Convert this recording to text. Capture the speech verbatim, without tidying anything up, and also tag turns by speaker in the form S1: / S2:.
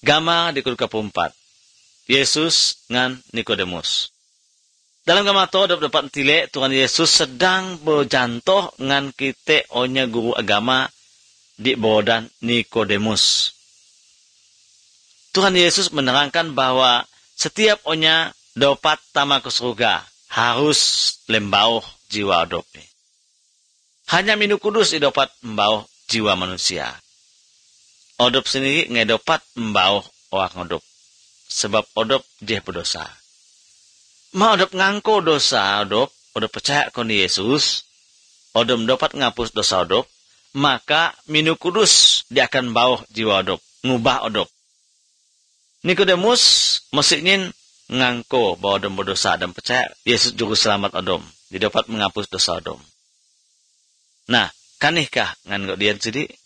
S1: Gama di kudu kapumpat. Yesus ngan Nikodemus. Dalam gama to dapat tile Tuhan Yesus sedang berjantoh ngan kita onya guru agama di bodan Nikodemus. Tuhan Yesus menerangkan bahwa setiap onya dapat tama ke surga harus lembauh jiwa odope. Hanya Minu Kudus dapat membauh jiwa manusia. Odop sendiri ngedopat membauh orang odop. Sebab odop jeh berdosa. Ma odop ngangko dosa odop, odop percaya kon Yesus, odop dapat ngapus dosa odop, maka Minu Kudus dia akan bauh jiwa odop, ngubah odop. Nikodemus mestinya ngangko bahwa odom berdosa dan percaya Yesus juru selamat odom, dia dapat menghapus dosa odom. Nah, kanikah ngan dia jadi